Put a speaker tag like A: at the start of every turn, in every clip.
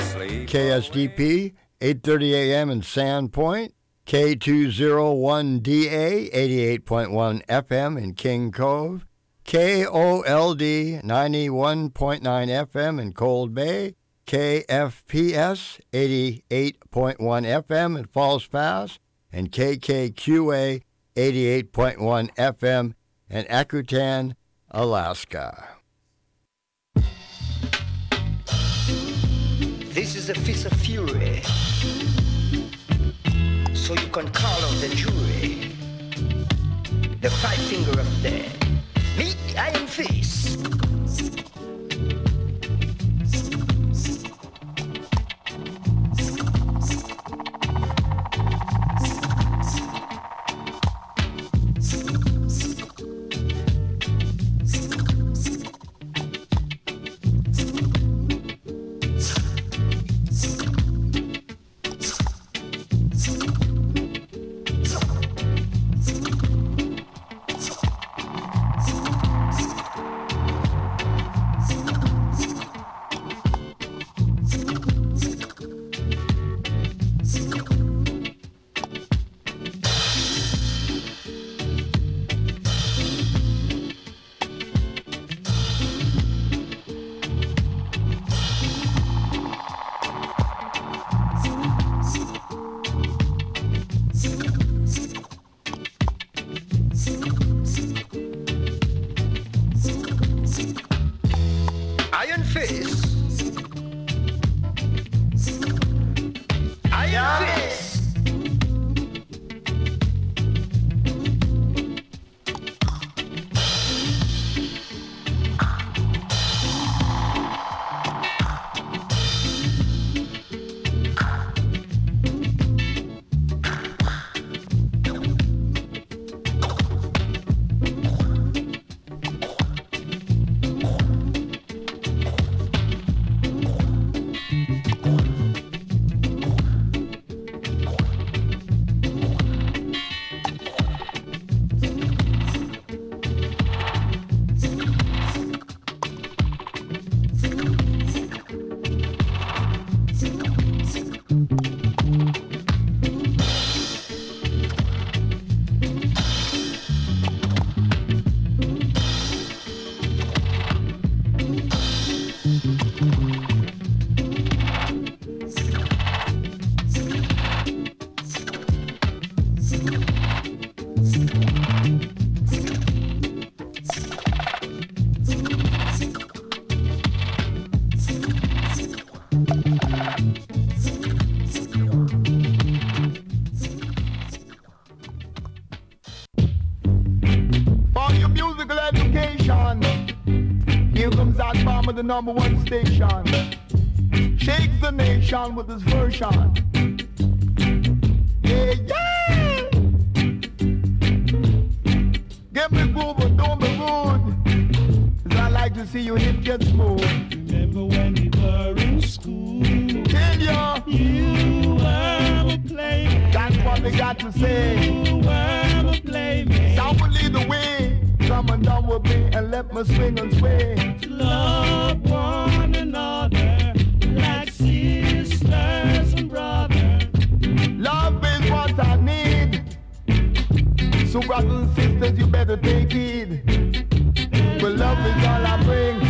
A: KSDP, 8:30 a.m. in Sandpoint, K201DA, 88.1 FM in King Cove, KOLD, 91.9 FM in Cold Bay, KFPS, 88.1 FM in Falls Pass, and KKQA, 88.1 FM in Akutan, Alaska.
B: This is a fist of fury, so you can call out the jury, the five finger of death. Me, Iron Fist.
C: The number one station shakes the nation with his version. Yeah, yeah. Get me groove, but don't be rude, 'cause I like to see you hip get smooth.
D: Remember when we were in school?
C: Tell ya,
D: you were a playmate.
C: That's what they got to say.
D: You were a playmate.
C: Sound will lead the way. Come and down with me and let me swing and sway.
D: To love one another like sisters and brothers.
C: Love is what I need. So brothers and sisters, you better take heed. But love is all I bring.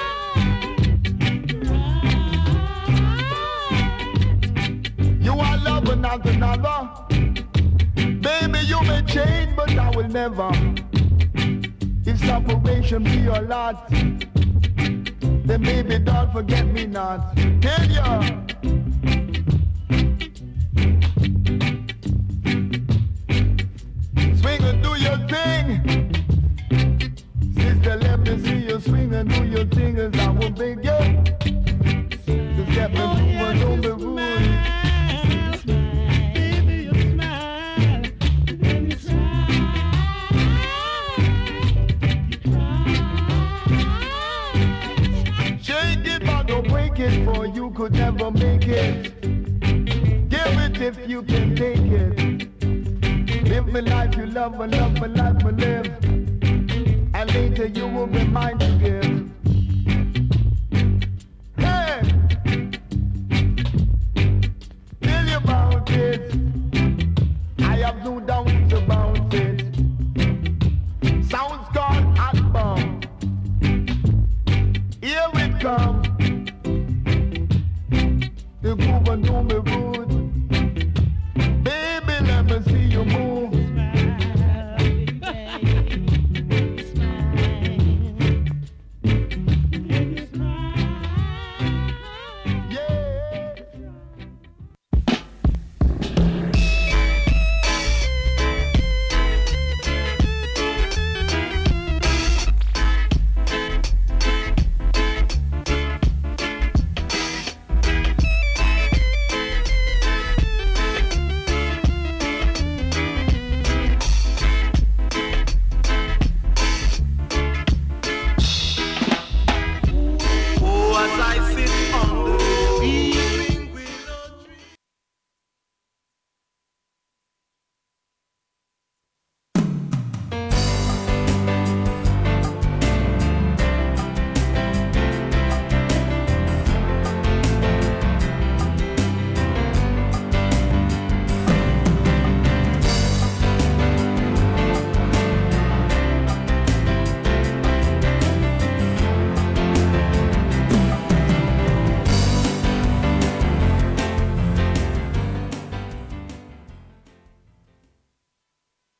C: You are love and not another. Baby, you may change, but I will never. If separation be your lot, then baby don't forget me not. Tell ya. Swing and do your thing. Sister, let me see you swing and do your thing, as I will beg you to step into a noble room. It, for you could never make it. Give it if you can take it. Live the life you love and love the life you live. And later you will be mine to give. Hey!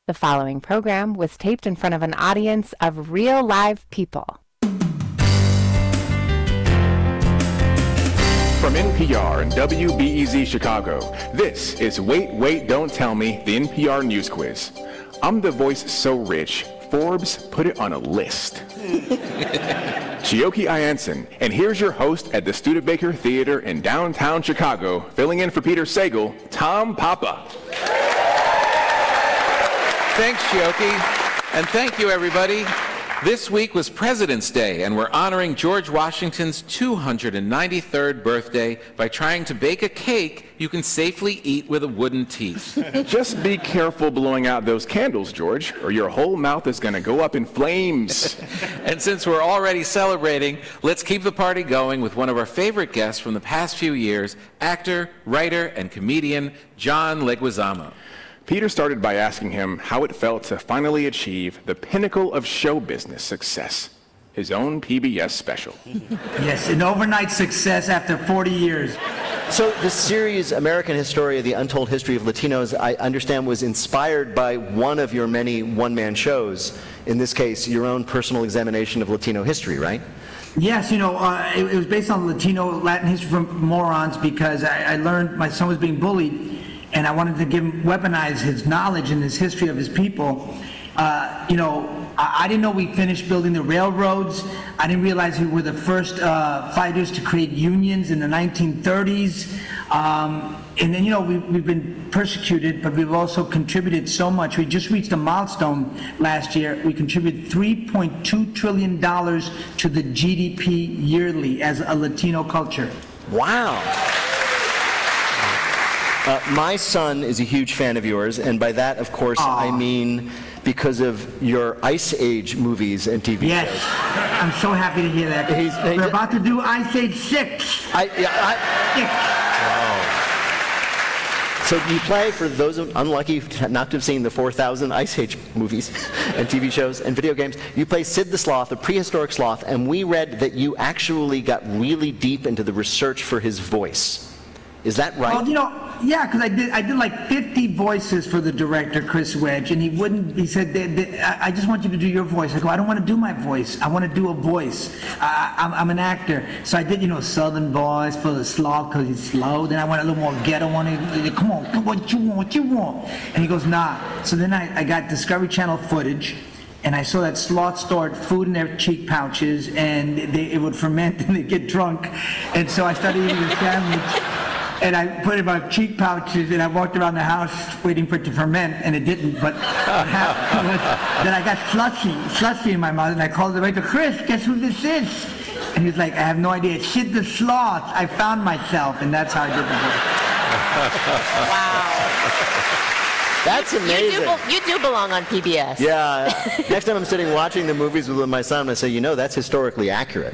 E: The following program was taped in front of an audience of real live people.
F: From NPR and WBEZ Chicago, this is Wait, Wait, Don't Tell Me, the NPR News Quiz. I'm the voice so rich, Forbes put it on a list. Chioke Ianson, and here's your host at the Studebaker Theater in downtown Chicago, filling in for Peter Sagal, Tom Papa.
G: Thanks, Chioke, and thank you, everybody. This week was President's Day, and we're honoring George Washington's 293rd birthday by trying to bake a cake you can safely eat with a wooden teeth.
F: Just be careful blowing out those candles, George, or your whole mouth is going to go up in flames.
G: And since we're already celebrating, let's keep the party going with one of our favorite guests from the past few years, actor, writer, and comedian John Leguizamo.
F: Peter started by asking him how it felt to finally achieve the pinnacle of show business success, his own PBS special.
H: Yes, an overnight success after 40 years.
I: So this series, American History, The Untold History of Latinos, I understand was inspired by one of your many one-man shows, in this case, your own personal examination of Latino history, right?
H: Yes, it was based on Latin history from morons because I learned my son was being bullied and I wanted to weaponize his knowledge and his history of his people. I didn't know we finished building the railroads. I didn't realize we were the first fighters to create unions in the 1930s. And then, we've been persecuted, but we've also contributed so much. We just reached a milestone last year. We contributed $3.2 trillion to the GDP yearly as a Latino culture.
I: Wow. My son is a huge fan of yours, and by that, of course, I mean because of your Ice Age movies and TV shows.
H: Yes, I'm so happy to hear that. We're about to do Ice Age 6. 6.
I: So you play, for those unlucky not to have seen the 4,000 Ice Age movies and TV shows and video games, you play Sid the Sloth, a prehistoric sloth, and we read that you actually got really deep into the research for his voice. Is that right?
H: Well, yeah, because I did like 50 voices for the director, Chris Wedge, and he said, I just want you to do your voice. I go, I don't want to do my voice. I want to do a voice. I'm an actor. So I did, Southern voice for the sloth because he's slow. Then I went a little more ghetto one. Come on, what you want? And he goes, nah. So then I got Discovery Channel footage. And I saw that sloths stored food in their cheek pouches, and it would ferment and they'd get drunk. And so I started eating a sandwich. And I put it in my cheek pouches, and I walked around the house waiting for it to ferment, and it didn't. But what happened was that I got slushy in my mouth, and I called the waiter, Chris, guess who this is? And he's like, I have no idea. It's Sid the Sloth. I found myself, and that's how I did the voice.
E: Wow.
I: That's amazing.
E: You do belong on PBS.
I: Yeah. Next time I'm sitting watching the movies with my son, I say, that's historically accurate.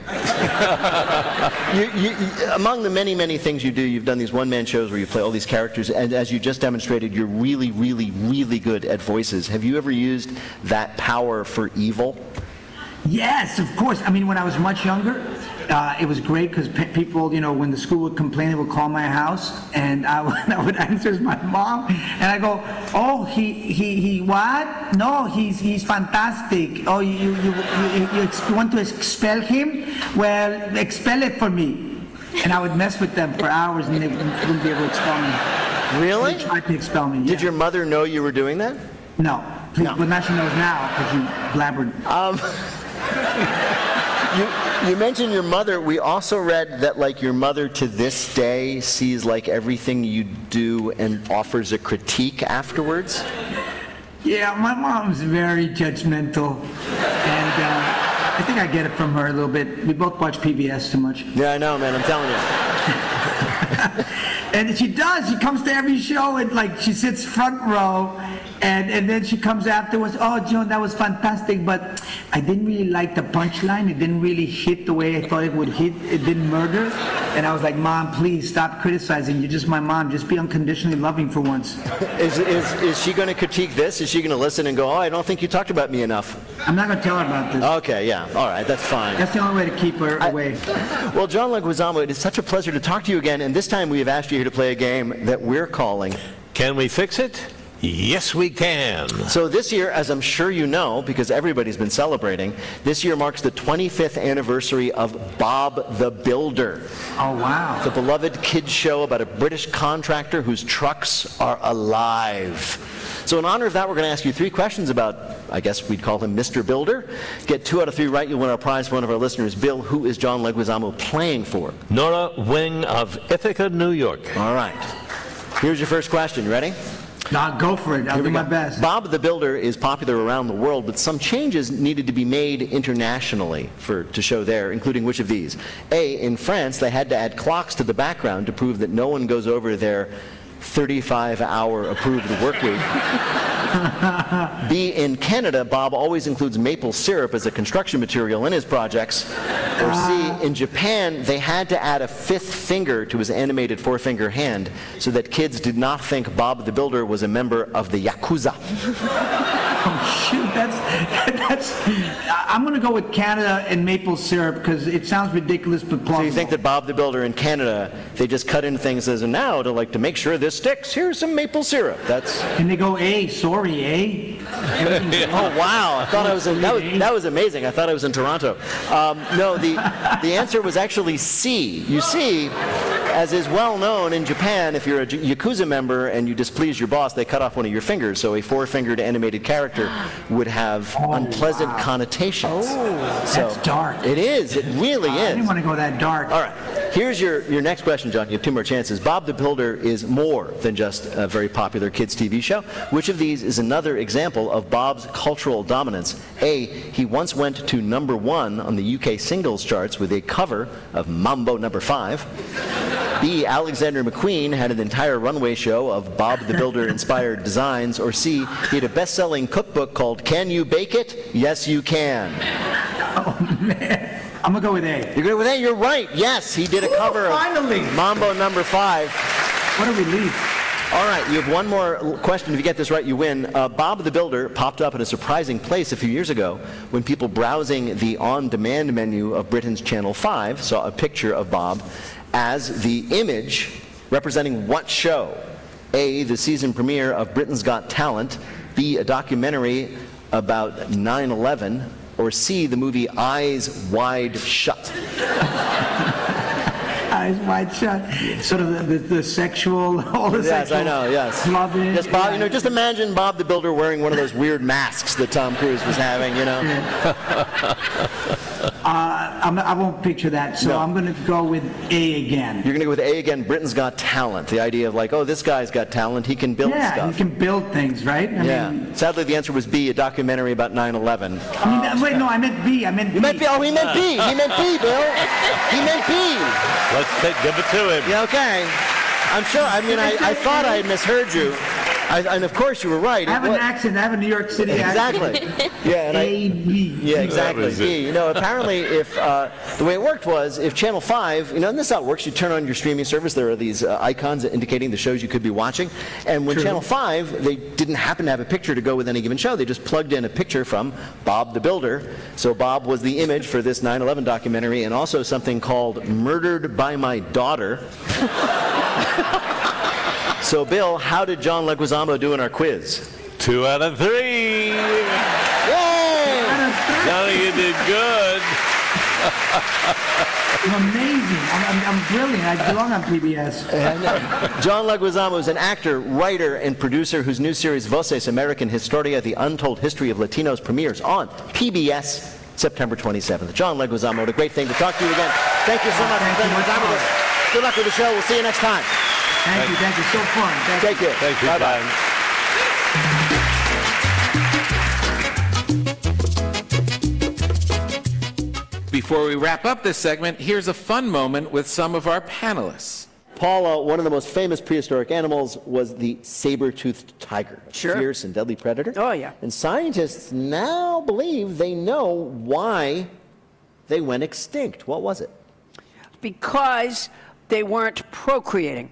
I: Among the many, many things you do, you've done these one-man shows where you play all these characters, and as you just demonstrated, you're really, really, really good at voices. Have you ever used that power for evil?
H: Yes, of course. I mean, when I was much younger, it was great because people, when the school would complain, they would call my house, and I would answer as my mom, and I go, oh, he what? No, he's fantastic. Oh, you want to expel him? Well, expel it for me. And I would mess with them for hours, and they wouldn't be able to expel me.
I: Really?
H: They tried to expel me.
I: Did your mother know you were doing that?
H: No. No. But now she knows now because you blabbered.
I: You mentioned your mother. We also read that, your mother to this day sees, everything you do and offers a critique afterwards.
H: Yeah, my mom's very judgmental, and I think I get it from her a little bit. We both watch PBS too much.
I: Yeah, I know, man. I'm telling you.
H: And she does. She comes to every show and she sits front row, and then she comes afterwards. Oh, John, that was fantastic, but I didn't really like the punchline. It didn't really hit the way I thought it would hit. It didn't murder. And I was like, Mom, please stop criticizing. You're just my mom. Just be unconditionally loving for once.
I: Is she going to critique this? Is she going to listen and go, I don't think you talked about me enough?
H: I'm not going to tell her about this.
I: Okay, yeah. All right, that's fine.
H: That's the only way to keep her away.
I: Well, John Leguizamo, it is such a pleasure to talk to you again, and this time we have asked you here to play a game that we're calling
J: Can We Fix It? Yes, we can.
I: So this year, as I'm sure you know, because everybody's been celebrating, this year marks the 25th anniversary of Bob the Builder.
H: Oh, wow.
I: The beloved kids show about a British contractor whose trucks are alive. So in honor of that, we're going to ask you 3 questions about, I guess we'd call him Mr. Builder. Get 2 out of 3 right, you'll win our prize for one of our listeners. Bill, who is John Leguizamo playing for?
J: Nora Wing of Ithaca, New York.
I: All right. Here's your first question. You ready?
H: Now go for it. I'll do my best.
I: Bob the Builder is popular around the world, but some changes needed to be made internationally to show there, including which of these? A, in France, they had to add clocks to the background to prove that no one goes over their 35-hour approved work week. B, in Canada, Bob always includes maple syrup as a construction material in his projects. Or C, in Japan, they had to add a 5th finger to his animated 4-finger hand so that kids did not think Bob the Builder was a member of the Yakuza.
H: Oh, shoot, I'm going to go with Canada and maple syrup because it sounds ridiculous but plausible.
I: So you think that Bob the Builder in Canada, they just cut in things as, and now to make sure this sticks, here's some maple syrup. That's.
H: And they go, sorry,
I: Oh, wow. I thought I was in, that was amazing. I thought I was in Toronto. No, the answer was actually C. You see, as is well known in Japan, if you're a Yakuza member and you displease your boss, they cut off one of your fingers. So a 4-fingered animated character would have unpleasant connotations.
H: Oh,
I: so
H: that's dark.
I: It is. It really is.
H: I didn't want to go that dark.
I: All right. Here's your next question, John. You have 2 more chances. Bob the Builder is more than just a very popular kids' TV show. Which of these is another example of Bob's cultural dominance? A, he once went to #1 on the UK singles charts with a cover of Mambo No. 5. B, Alexander McQueen had an entire runway show of Bob the Builder-inspired designs. Or C, he had a best-selling cookbook called Can You Bake It? Yes, You Can.
H: Oh, man. I'm going to go with A.
I: You're going with A? You're right. Yes, he did a cover
H: finally.
I: of Mambo No. 5.
H: What a relief.
I: All right, you have one more question. If you get this right, you win. Bob the Builder popped up at a surprising place a few years ago when people browsing the on-demand menu of Britain's Channel 5 saw a picture of Bob as the image representing what show? A, the season premiere of Britain's Got Talent. B, a documentary about 9/11. Or C, the movie Eyes Wide Shut.
H: Eyes Wide Shut. Sort of the sexual, all the sexual.
I: Yes, I know, yes.
H: Loving.
I: Yes, Bob, just imagine Bob the Builder wearing one of those weird masks that Tom Cruise was having,
H: I won't picture that, so I'm going to go with A again.
I: You're going to go with A again, Britain's Got Talent. The idea of this guy's got talent, he can build stuff.
H: Yeah, he can build things, right? I mean,
I: sadly, the answer was B, a documentary about 9/11.
H: Wait, no, I meant B.
I: You meant B. Oh, he meant B. He meant B, Bill. He meant B.
J: Give it to him.
I: Yeah, okay. I'm sure. I thought I had misheard you. And of course you were right.
H: I have an accent. I have a New York City
I: accent.
H: Exactly.
I: Yeah, and
H: A-B.
I: Yeah, exactly. B. Apparently, if the way it worked was, if Channel 5, and this is how it works. You turn on your streaming service. There are these icons indicating the shows you could be watching. And when Channel 5, they didn't happen to have a picture to go with any given show. They just plugged in a picture from Bob the Builder. So Bob was the image for this 9/11 documentary, and also something called "Murdered by My Daughter." So, Bill, how did John Leguizamo do in our quiz?
J: 2 out of 3.
I: Yay!
J: Johnny, you did good.
H: I'm amazing. I'm brilliant. I belong on PBS.
I: John Leguizamo is an actor, writer, and producer whose new series Voces American Historia, The Untold History of Latinos, premieres on PBS September 27th. John Leguizamo, what a great thing to talk to you again. Thank you so much for spending time with us. Good luck with the show. We'll see you next time.
H: Thank you. So fun.
I: Thank you.
J: Thank you.
I: Bye-bye.
G: Before we wrap up this segment, here's a fun moment with some of our panelists.
I: Paula, one of the most famous prehistoric animals was the saber-toothed tiger.
K: Sure.
I: A fierce and deadly predator.
K: Oh, yeah.
I: And scientists now believe they know why they went extinct. What was it?
K: Because they weren't procreating.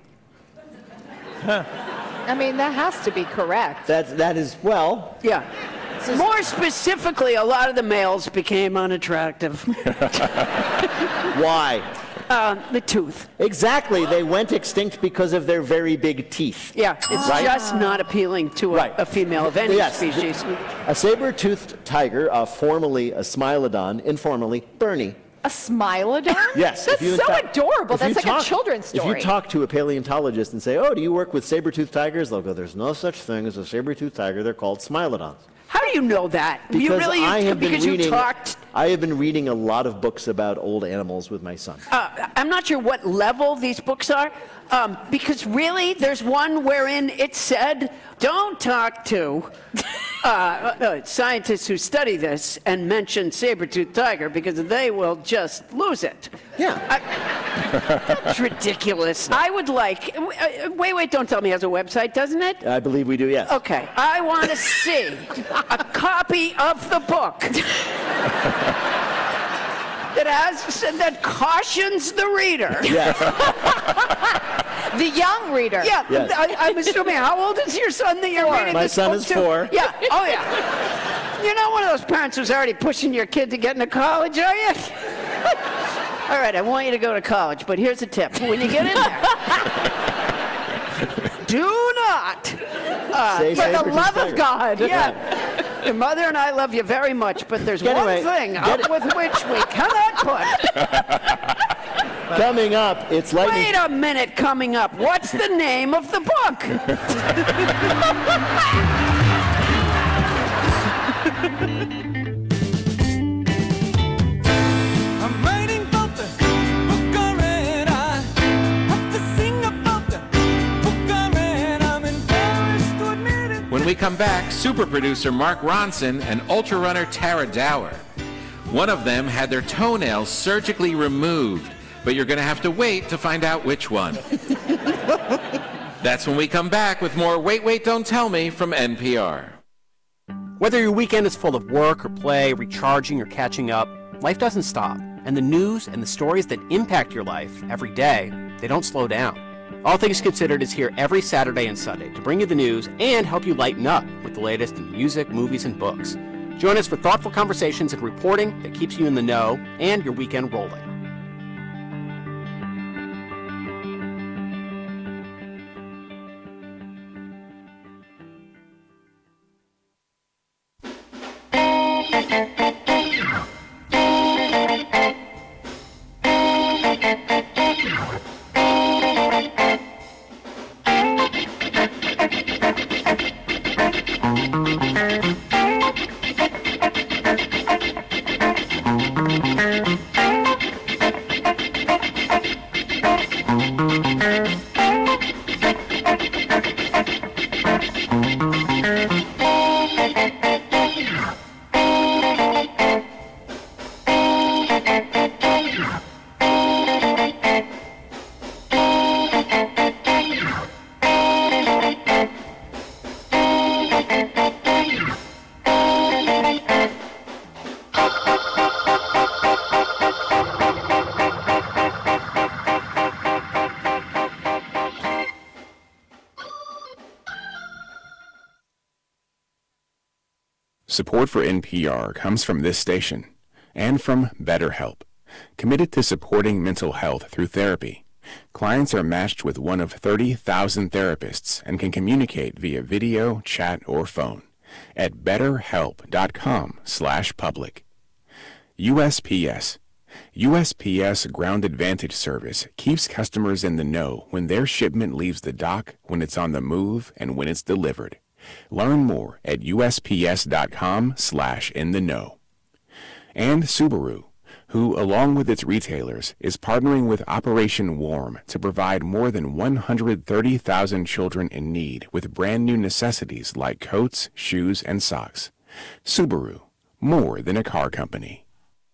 E: I mean, that has to be correct.
I: That is, well...
K: Yeah. More specifically, a lot of the males became unattractive.
I: Why?
K: The tooth.
I: Exactly. They went extinct because of their very big teeth.
K: Yeah, it's
I: Right?
K: just not appealing to a female of any
I: Yes.
K: species.
I: A saber-toothed tiger, formerly a smilodon, informally Bernie.
L: A smilodon?
I: Yes.
L: That's
I: if you
L: so adorable. That's like a children's story.
I: If you talk to a paleontologist and say, oh, do you work with saber-toothed tigers? They'll go, there's no such thing as a saber-toothed tiger. They're called smilodons.
K: How do you know that?
I: Because
K: You really
I: I have been
K: because
I: reading,
K: you talked.
I: I have been reading a lot of books about old animals with my son.
K: I'm not sure what level these books are, because really, there's one wherein it said, don't talk to scientists who study this and mention saber-toothed tiger because they will just lose it.
I: Yeah.
K: It's ridiculous. I would like, Wait, Don't Tell Me has a website, doesn't it?
I: I believe we do, yes.
K: Okay, I want to see a copy of the book that cautions the reader.
I: Yes.
L: The young reader.
K: Yeah,
I: Yes.
K: I'm assuming. How old is your son that you're reading
I: My
K: this
I: son
K: book
I: is
K: to?
I: 4.
K: Yeah. Oh yeah. You're not one of those parents who's already pushing your kid to get into college, are you? All right, I want you to go to college, but here's a tip: when you get in there, do not.
I: Say
L: For the
I: saber-toothed
L: love
I: tiger.
L: of God.
K: Yeah. Your mother and I love you very much, but there's
I: Anyway,
K: one thing
I: get
K: up with which we cannot put.
I: Coming up, it's lightning.
K: Wait a minute, coming up. What's the name of the book?
D: I'm writing about the book I read. I have to sing about the book I read. I'm embarrassed to admit it.
G: When we come back, super producer Mark Ronson and ultra runner Tara Dower. One of them had their toenails surgically removed, but you're going to have to wait to find out which one. That's when we come back with more Wait, Don't Tell Me from NPR.
M: Whether your weekend is full of work or play, recharging or catching up, life doesn't stop. And the news and the stories that impact your life every day, they don't slow down. All Things Considered is here every Saturday and Sunday to bring you the news and help you lighten up with the latest in music, movies, and books. Join us for thoughtful conversations and reporting that keeps you in the know and your weekend rolling.
F: Support for NPR comes from this station and from BetterHelp, committed to supporting mental health through therapy. Clients are matched with one of 30,000 therapists and can communicate via video, chat, or phone at betterhelp.com/public. USPS. USPS Ground Advantage Service keeps customers in the know when their shipment leaves the dock, when it's on the move, and when it's delivered. Learn more at usps.com/in-the-know. And Subaru, who, along with its retailers, is partnering with Operation Warm to provide more than 130,000 children in need with brand new necessities like coats, shoes, and socks. Subaru, more than a car company.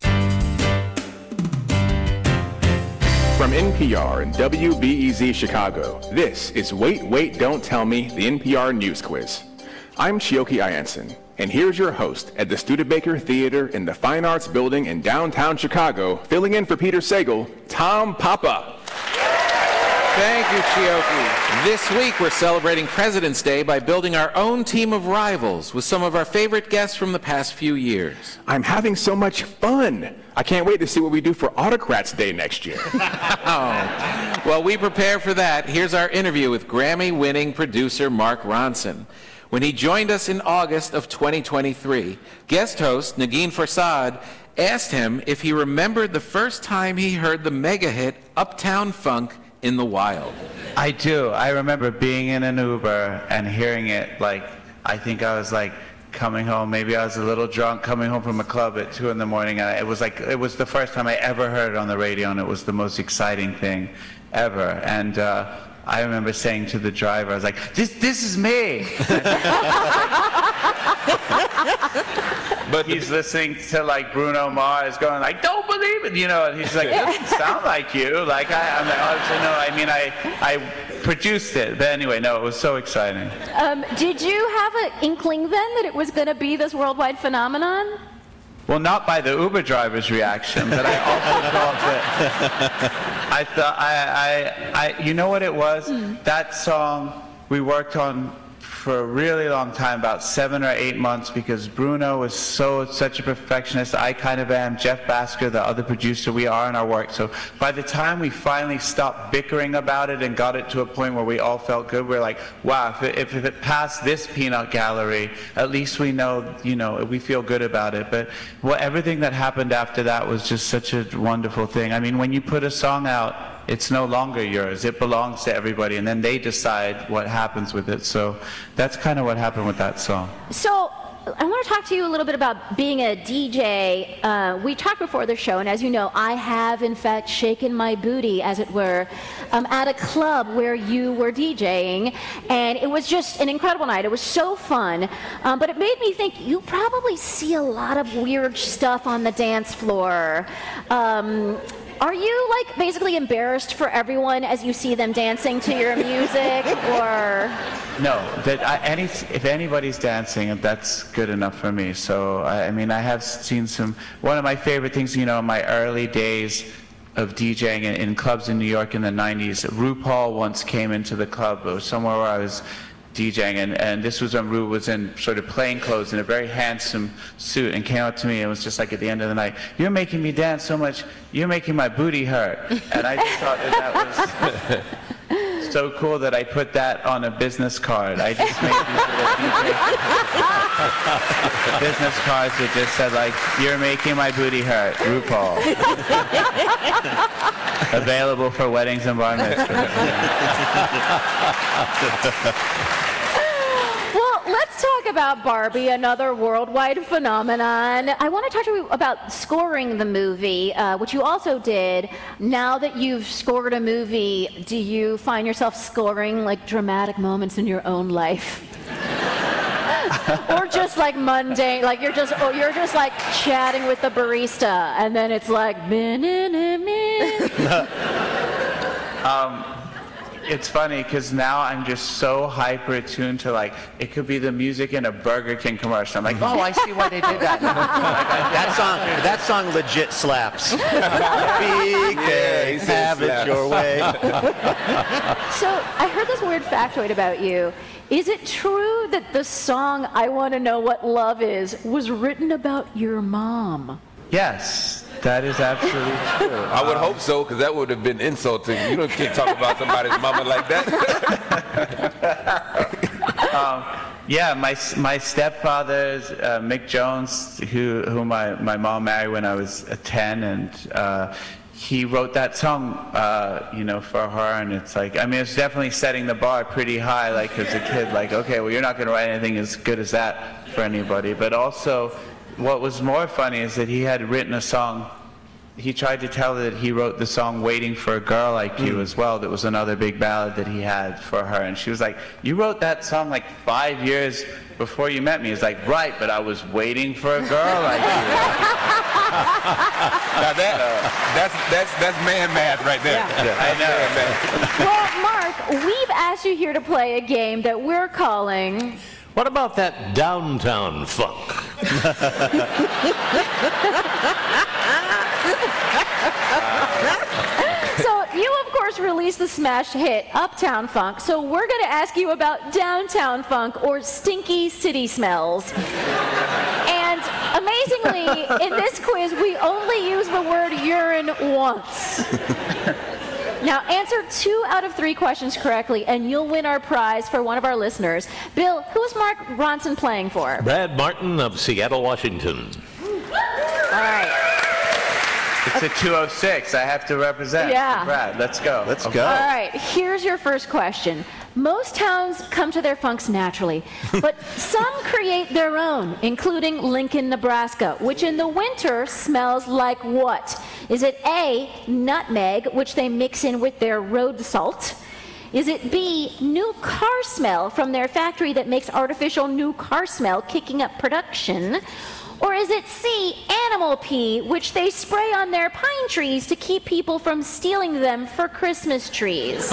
F: From NPR and WBEZ Chicago, this is Wait, Don't Tell Me, the NPR News Quiz. I'm Chioke Ayanson, and here's your host at the Studebaker Theater in the Fine Arts Building in downtown Chicago, filling in for Peter Sagal, Tom Papa.
G: Thank you, Chioke. This week, we're celebrating President's Day by building our own team of rivals with some of our favorite guests from the past few years.
F: I'm having so much fun. I can't wait to see what we do for Autocrats Day next year.
G: Well, we prepare for that. Here's our interview with Grammy-winning producer Mark Ronson. When he joined us in August of 2023, guest host Negin Farsad asked him if he remembered the first time he heard the mega hit Uptown Funk in the wild.
N: I do. I remember being in an Uber and hearing it, like, I think I was like coming home, maybe I was a little drunk, coming home from a club at 2 in the morning. And it was the first time I ever heard it on the radio, and it was the most exciting thing ever. And I remember saying to the driver, I was like, this is me. But he's listening to like Bruno Mars going like, don't believe it, and he's like, it doesn't sound like you. Like, I'm like, obviously, no, I mean, I produced it. But anyway, no, it was so exciting.
L: Did you have an inkling then that it was going to be this worldwide phenomenon?
N: Well, not by the Uber driver's reaction, but I also thought you know what it was? That song we worked on for a really long time, about 7 or 8 months, because Bruno was such a perfectionist. I kind of am. Jeff Basker, the other producer, we are in our work. So by the time we finally stopped bickering about it and got it to a point where we all felt good, we're like, wow, if it passed this peanut gallery, at least we know, we feel good about it. But everything that happened after that was just such a wonderful thing. I mean, when you put a song out, it's no longer yours. It belongs to everybody, and then they decide what happens with it. So that's kind of what happened with that song.
L: So I want to talk to you a little bit about being a DJ. We talked before the show, and as you know, I have, in fact, shaken my booty, as it were, at a club where you were DJing, and it was just an incredible night. It was so fun, but it made me think you probably see a lot of weird stuff on the dance floor. Are you like basically embarrassed for everyone as you see them dancing to your music, or?
N: No, if anybody's dancing, that's good enough for me. So I mean, I have seen one of my favorite things, in my early days of DJing in clubs in New York in the 90s. RuPaul once came into the club. It was somewhere where I was DJing, and this was when Ru was in sort of plain clothes in a very handsome suit, and came up to me and was just like at the end of the night, "You're making me dance so much, you're making my booty hurt." And I just thought that was so cool that I put that on a business card. I just made these little business cards that just said like, "You're making my booty hurt, RuPaul." Available for weddings and bar mitzvahs.
L: Well, let's talk about Barbie, another worldwide phenomenon. I want to talk to you about scoring the movie, which you also did. Now that you've scored a movie, do you find yourself scoring like dramatic moments in your own life? Or just like mundane, like you're just like chatting with the barista, and then it's like,
N: It's funny because now I'm just so hyper attuned to like, it could be the music in a Burger King commercial. I'm like, oh, I see why they did that.
I: That song legit slaps. Big days, have it your way.
L: So I heard this weird factoid about you. Is it true that the song "I Want to Know What Love Is" was written about your mom?
N: Yes, that is absolutely true.
O: I would hope so, because that would have been insulting. You can't talk about somebody's mama like that.
N: Yeah, my stepfather, Mick Jones, who my mom married when I was 10, and he wrote that song, for her, and it's like, I mean, it's definitely setting the bar pretty high, like, as a kid, like, okay, well, you're not going to write anything as good as that for anybody. But also, what was more funny is that he had written a song. He tried to tell her that he wrote the song "Waiting for a Girl Like You" as well. That was another big ballad that he had for her. And she was like, "You wrote that song like 5 years before you met me." He's like, "Right, but I was waiting for a girl like you."
O: Now that's man math right there.
L: Yeah.
N: I know.
L: Well, Mark, we've asked you here to play a game that we're calling...
J: What about that downtown funk?
L: So you, of course, course, released the smash hit Uptown Funk, so we're going to ask you about Downtown Funk, or stinky city smells. And amazingly, in this quiz, we only use the word urine once. Now, answer 2 out of 3 questions correctly, and you'll win our prize for one of our listeners. Bill, who's Mark Ronson playing for?
J: Brad Martin of Seattle, Washington.
L: All right.
N: It's a 206. I have to represent.
L: Yeah.
N: Brad, let's go.
I: Let's
N: Okay.
I: go.
L: All right, here's your first question. Most towns come to their funks naturally, but some create their own, including Lincoln, Nebraska, which in the winter smells like what? Is it A, nutmeg, which they mix in with their road salt? Is it B, new car smell from their factory that makes artificial new car smell, kicking up production? Or is it C, animal pee, which they spray on their pine trees to keep people from stealing them for Christmas trees?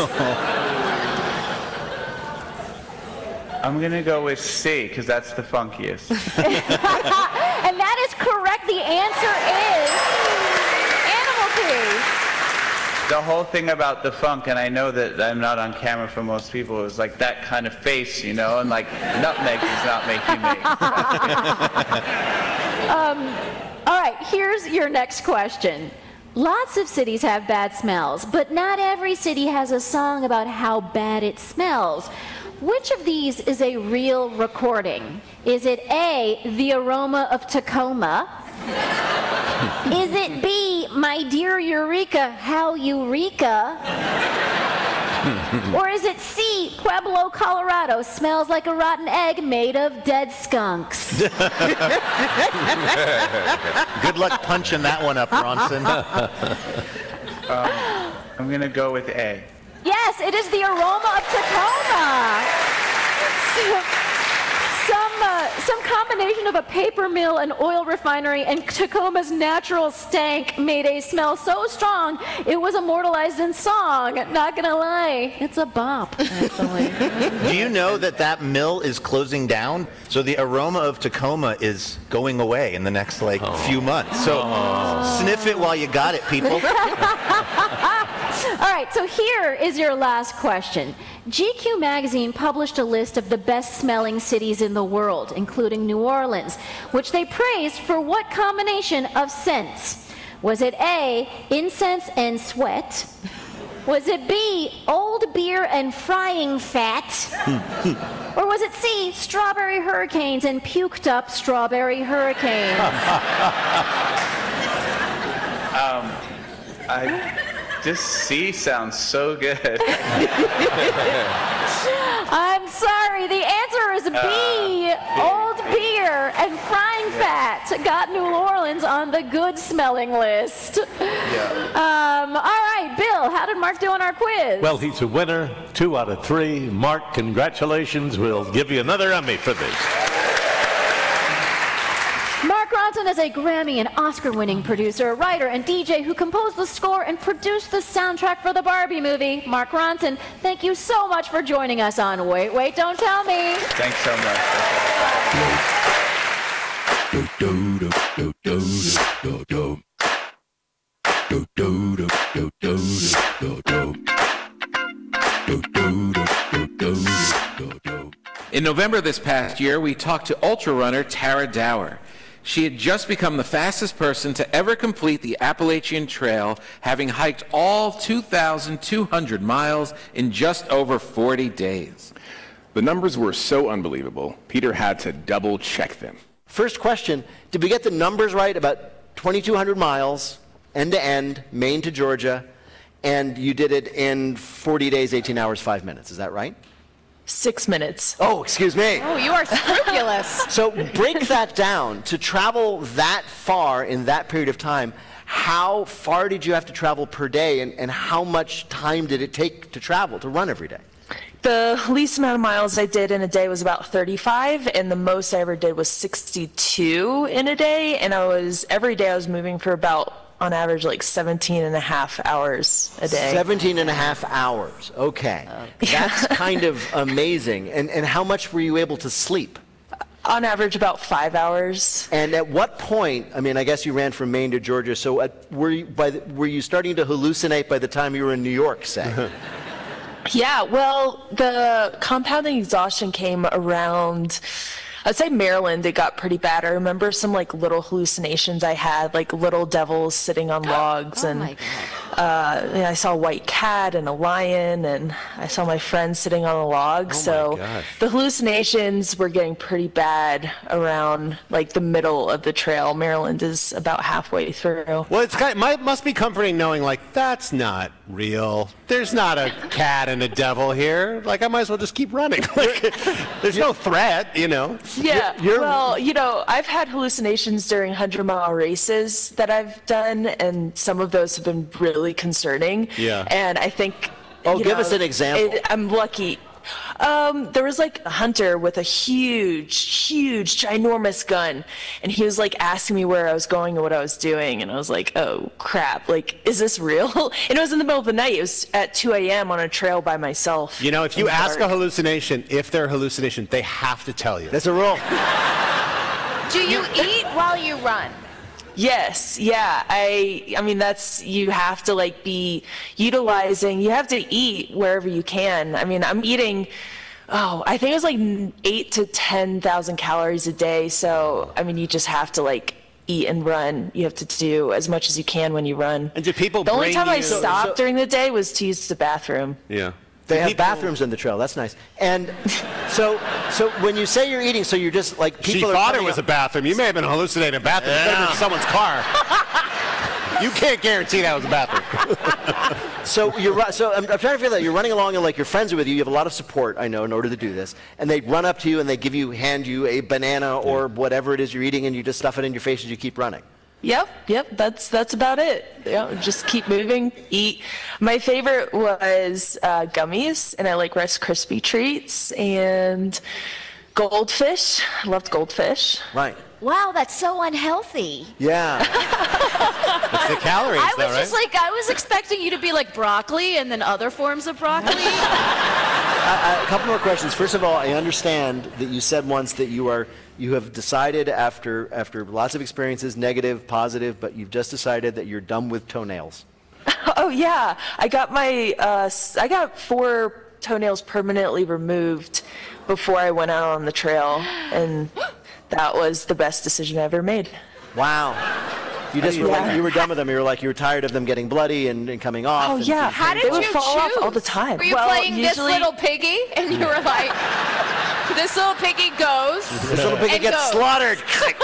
N: I'm going to go with C, because that's the funkiest.
L: And that is correct. The answer is animal pee.
N: The whole thing about the funk, and I know that I'm not on camera for most people, is like that kind of face, you know, and like nutmeg does not make you make.
L: All right, here's your next question. Lots of cities have bad smells, but not every city has a song about how bad it smells. Which of these is a real recording? Is it A, The Aroma of Tacoma? Is it B, My Dear Eureka, How Eureka? Or is it C, Pueblo, Colorado, smells like a rotten egg made of dead skunks?
P: Good luck punching that one up, Ronson.
N: I'm going to go with A.
L: Yes, it is the aroma of Tacoma. Some combination of a paper mill, an oil refinery, and Tacoma's natural stank made a smell so strong it was immortalized in song. Not gonna lie, it's a bop, actually.
P: Do you know that that mill is closing down? So the aroma of Tacoma is going away in the next few months. So sniff it while you got it, people.
L: All right, so here is your last question. GQ magazine published a list of the best-smelling cities in the world, including New Orleans, which they praised for what combination of scents? Was it A, incense and sweat? Was it B, old beer and frying fat? Or was it C, strawberry hurricanes and puked-up strawberry hurricanes?
N: This C sounds so good.
L: I'm sorry, the answer is B, old beer and frying fat got New Orleans on the good smelling list. All right, Bill, how did Mark do on our quiz?
J: Well, he's a winner, 2 out of 3. Mark, congratulations. We'll give you another Emmy for this.
L: Mark Ronson is a Grammy and Oscar-winning producer, writer, and DJ who composed the score and produced the soundtrack for the Barbie movie. Mark Ronson, thank you so much for joining us on Wait, Wait, Don't Tell Me.
N: Thanks so
G: much. In November this past year, we talked to ultra runner Tara Dower. She had just become the fastest person to ever complete the Appalachian Trail, having hiked all 2,200 miles in just over 40 days.
F: The numbers were so unbelievable, Peter had to double check them.
I: First question, did we get the numbers right about 2,200 miles, end to end, Maine to Georgia, and you did it in 40 days, 18 hours, 5 minutes, is that right?
Q: 6 minutes.
I: Oh, excuse me.
Q: Oh, you are scrupulous.
I: So break that down. To travel that far in that period of time, how far did you have to travel per day, and how much time did it take to travel, to run every day?
Q: The least amount of miles I did in a day was about 35, and the most I ever did was 62 in a day, and every day I was moving for about, on average, like 17 and a half hours a day.
I: 17 and a half hours, okay. That's kind of amazing. And how much were you able to sleep?
Q: On average, about 5 hours.
I: And at what point, I mean, I guess you ran from Maine to Georgia, so were you starting to hallucinate by the time you were in New York, say?
Q: Yeah, well, the compounding exhaustion came around, I'd say Maryland, it got pretty bad. I remember some like little hallucinations I had, like little devils sitting on logs.
L: Oh
Q: and
L: my God.
Q: I saw a white cat and a lion, and I saw my friend sitting on a log. So the hallucinations were getting pretty bad around like the middle of the trail. Maryland is about halfway through.
R: Well, it's must be comforting knowing like that's not real. There's not a cat and a devil here. Like I might as well just keep running. Like, there's no threat, you know.
Q: Yeah, well, you know, I've had hallucinations during 100-mile races that I've done, and some of those have been really concerning.
R: Yeah.
Q: And I think...
I: give us an example.
Q: I'm lucky. There was like a hunter with a huge, ginormous gun, and he was like asking me where I was going and what I was doing, and I was like, oh crap, like, is this real? And it was in the middle of the night. It was at 2 a.m. on a trail by myself.
R: You know, if you ask a hallucination, if they're a hallucination, they have to tell you.
I: That's a rule.
S: Do you eat while you run?
Q: Yes, yeah. I mean, you have to like be utilizing, you have to eat wherever you can. I mean, I'm eating, I think it was like 8,000 to 10,000 calories a day. So, I mean, you just have to like eat and run. You have to do as much as you can when you run.
R: And do people
Q: The only
R: bring
Q: time I
R: you-
Q: stopped during the day was to use the bathroom.
R: Yeah.
I: They have bathrooms in the trail. That's nice. And so when you say you're eating, so you're just like people
R: She
I: are
R: thought it
I: coming
R: was
I: up-
R: a bathroom. You may have been hallucinating a bathroom. It could have been someone's car. You can't guarantee that was a bathroom.
I: So I'm trying to figure that you're running along and like your friends are with you. You have a lot of support, I know, in order to do this. And they run up to you and they hand you a banana or whatever it is you're eating, and you just stuff it in your face as you keep running.
Q: Yep. That's about it. Just keep moving, eat. My favorite was gummies, and I like Rice Krispie treats and goldfish. I loved goldfish.
I: Right.
L: Wow, that's so unhealthy.
I: Yeah.
R: It's the calories,
L: I was
R: though,
L: just
R: right?
L: like, I was expecting you to be like broccoli and then other forms of broccoli.
I: A couple more questions. First of all, I understand that you said once that you have decided after lots of experiences, negative, positive, but you've just decided that you're done with toenails.
Q: Oh yeah, I got 4 toenails permanently removed before I went out on the trail, and that was the best decision I ever made.
I: Wow. You just were like, you were done with them. You were tired of them getting bloody and coming off.
Q: Oh yeah,
S: How did
Q: they would
S: you
Q: fall off
S: choose?
Q: all the time.
S: Were you playing this little piggy, and you were like, this little piggy goes,
I: This little piggy
S: and
I: gets
S: goes.
I: slaughtered.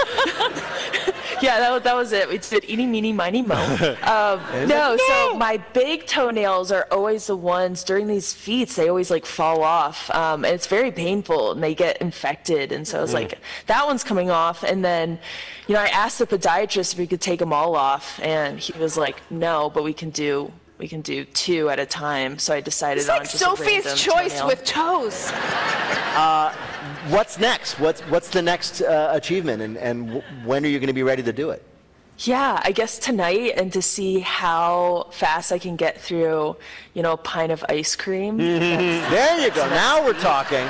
Q: Yeah, that was it. We did eeny, meeny, miny, mo. So my big toenails are always the ones during these feats. They always like fall off, and it's very painful, and they get infected. And so I was like, that one's coming off. And then, I asked the podiatrist if we could take them all off, and he was like, no, but we can do 2 at a time. So I decided
S: It's
Q: on
S: like
Q: just
S: Sophie's
Q: a random
S: choice
Q: toenail.
S: with toes.
I: What's next? What's the next achievement, and when are you going to be ready to do it?
Q: Yeah, I guess tonight, and to see how fast I can get through, a pint of ice cream.
I: There you go. Now we're talking.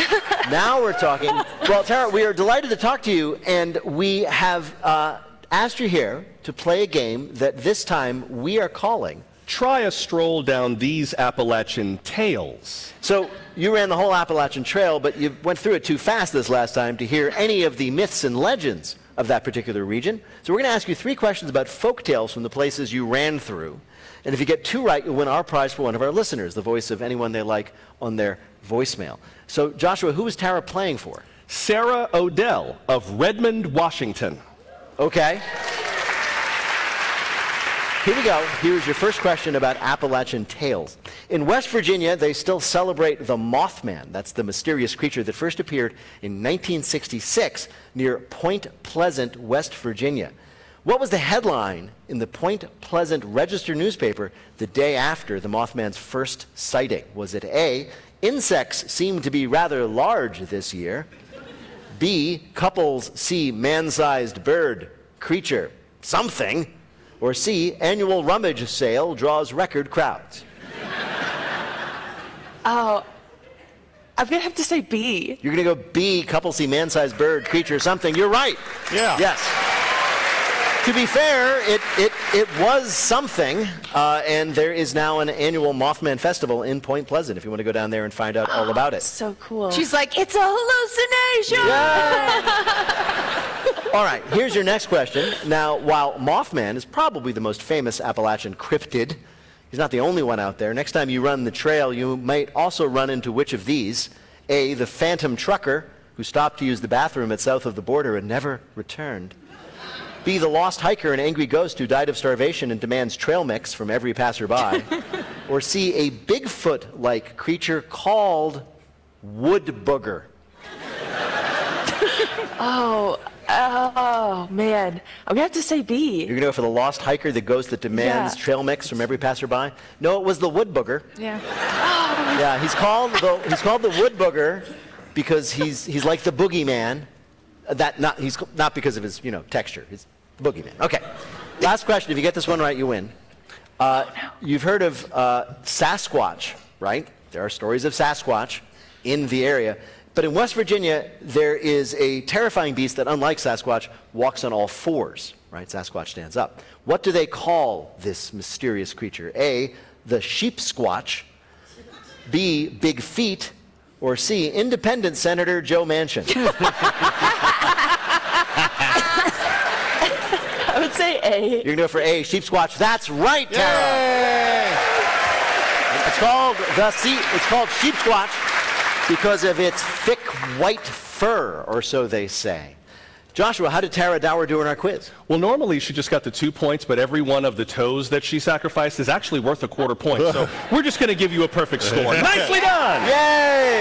I: Well, Tara, we are delighted to talk to you, and we have asked you here to play a game that this time we are calling
T: Try a Stroll Down These Appalachian Tales.
I: So you ran the whole Appalachian Trail, but you went through it too fast this last time to hear any of the myths and legends of that particular region. So we're going to ask you 3 questions about folk tales from the places you ran through. And if you get 2 right, you'll win our prize for one of our listeners, the voice of anyone they like on their voicemail. So Joshua, who was Tara playing for?
T: Sarah Odell of Redmond, Washington.
I: Okay. Here we go. Here's your first question about Appalachian tales. In West Virginia, they still celebrate the Mothman. That's the mysterious creature that first appeared in 1966 near Point Pleasant, West Virginia. What was the headline in the Point Pleasant Register newspaper the day after the Mothman's first sighting? Was it A, insects seem to be rather large this year? B, couples see man-sized bird, creature, something? Or C, annual rummage sale draws record crowds?
Q: Oh, I'm going to have to say B.
I: You're going to go B, couple see man-sized bird, creature, something. You're right.
R: Yeah.
I: Yes. To be fair, it was something, and there is now an annual Mothman Festival in Point Pleasant if you want to go down there and find out all about it.
Q: So cool.
S: She's like, it's a hallucination.
I: All right, here's your next question. Now, while Mothman is probably the most famous Appalachian cryptid, he's not the only one out there. Next time you run the trail, you might also run into which of these? A, the phantom trucker who stopped to use the bathroom at south of the border and never returned. B, the lost hiker and angry ghost who died of starvation and demands trail mix from every passerby. Or C, a Bigfoot-like creature called wood booger.
Q: Oh, man. I'm going to have to say B.
I: You're going to go for the lost hiker, the ghost that demands trail mix from every passerby? No, it was the wood booger.
Q: Yeah.
I: Yeah, he's called the wood booger because he's like the boogeyman. He's not because of his texture. He's the boogeyman. Okay. Last question. If you get this one right, you win. You've heard of Sasquatch, right? There are stories of Sasquatch in the area. But in West Virginia, there is a terrifying beast that, unlike Sasquatch, walks on all fours, right? Sasquatch stands up. What do they call this mysterious creature? A, the sheep squatch. B, big feet. Or C, independent Senator Joe Manchin.
Q: I would say A.
I: You're going to go for A, sheep squatch. That's right, Tara. It's called sheep squatch because of its thick white fur, or so they say. Joshua, how did Tara Dower do in our quiz?
T: Well, normally she just got the 2 points, but every one of the toes that she sacrificed is actually worth a quarter point. So we're just going to give you a perfect score. Nicely done!
I: Yay!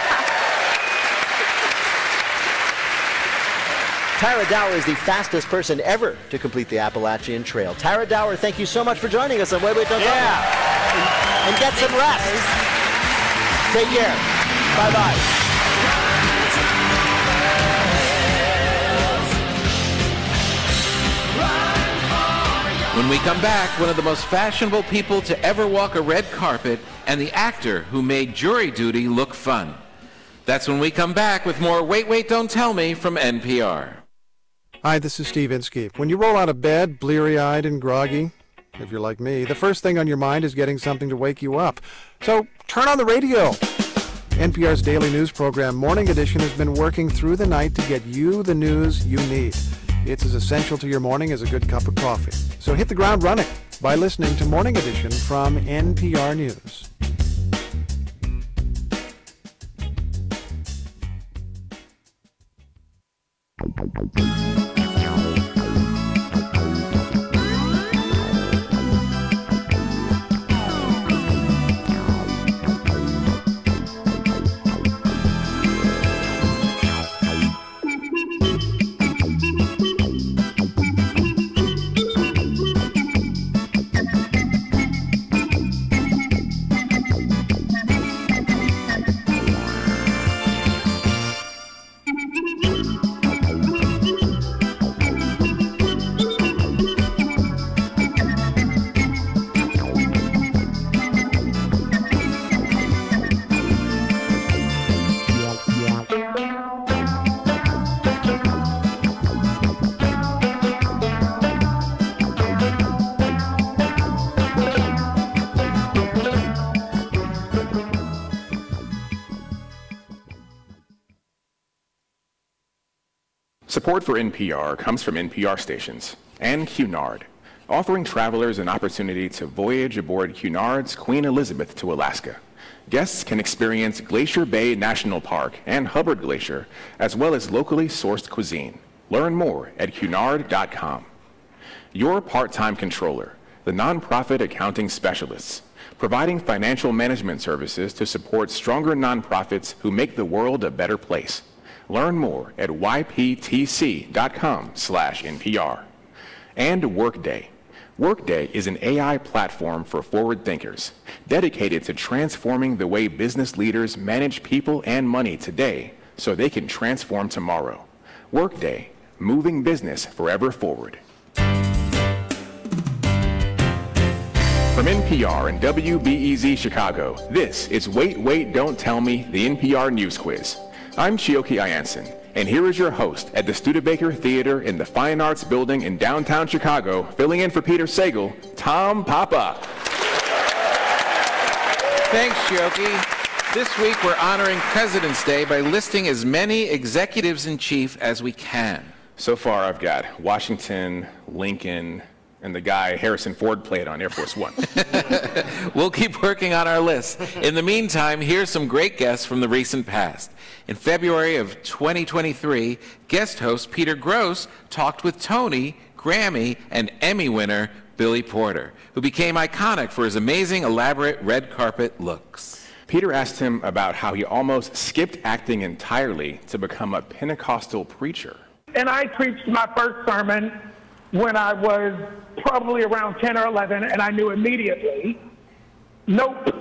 I: Tara Dower is the fastest person ever to complete the Appalachian Trail. Tara Dower, thank you so much for joining us on Wait, Wait, Don't Tell Me. And get some rest. Take care. Bye-bye.
G: When we come back, one of the most fashionable people to ever walk a red carpet and the actor who made jury duty look fun. That's when we come back with more Wait, Wait, Don't Tell Me from NPR.
U: Hi, this is Steve Inskeep. When you roll out of bed, bleary-eyed and groggy, if you're like me, the first thing on your mind is getting something to wake you up. So turn on the radio. NPR's daily news program, Morning Edition, has been working through the night to get you the news you need. It's as essential to your morning as a good cup of coffee. So hit the ground running by listening to Morning Edition from NPR News.
F: Support for NPR comes from NPR stations and Cunard, offering travelers an opportunity to voyage aboard Cunard's Queen Elizabeth to Alaska. Guests can experience Glacier Bay National Park and Hubbard Glacier, as well as locally sourced cuisine. Learn more at cunard.com. Your Part-Time Controller, the nonprofit accounting specialists, providing financial management services to support stronger nonprofits who make the world a better place. Learn more at yptc.com/NPR. And Workday. Workday is an AI platform for forward thinkers, dedicated to transforming the way business leaders manage people and money today so they can transform tomorrow. Workday, moving business forever forward. From NPR and WBEZ Chicago, this is Wait, Wait, Don't Tell Me, the NPR News Quiz. I'm Chioke Ayanson, and here is your host at the Studebaker Theater in the Fine Arts Building in downtown Chicago, filling in for Peter Sagal, Tom Papa.
G: Thanks, Chioke. This week we're honoring President's Day by listing as many executives-in-chief as we can.
F: So far I've got Washington, Lincoln, and the guy Harrison Ford played on Air Force One.
G: We'll keep working on our list. In the meantime, here's some great guests from the recent past. In February of 2023, guest host Peter Grosz talked with Tony, Grammy, and Emmy winner Billy Porter, who became iconic for his amazing, elaborate red carpet looks.
F: Peter asked him about how he almost skipped acting entirely to become a Pentecostal preacher.
A: And I preached my first sermon when I was probably around 10 or 11, and I knew immediately, nope. Not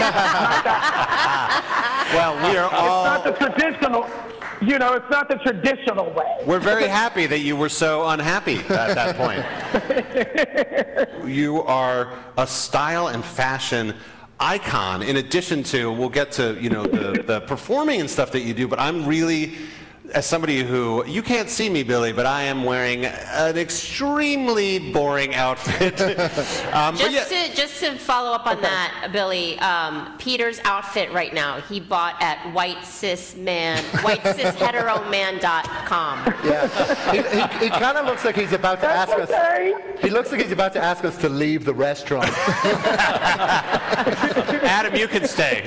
A: that.
R: Well, we are all...
A: It's not the traditional, it's not the traditional way.
R: We're very happy that you were so unhappy at that point. You are a style and fashion icon, in addition to, we'll get to, the performing and stuff that you do, but I'm really... As somebody who, you can't see me, Billy, but I am wearing an extremely boring outfit.
V: Just to follow up on that, Billy, Peter's outfit right now, he bought at whitecishheteroman.com.
W: Yeah, he kind of looks like he's about to ask us. He looks like he's about to ask us to leave the restaurant.
R: Adam, you can stay.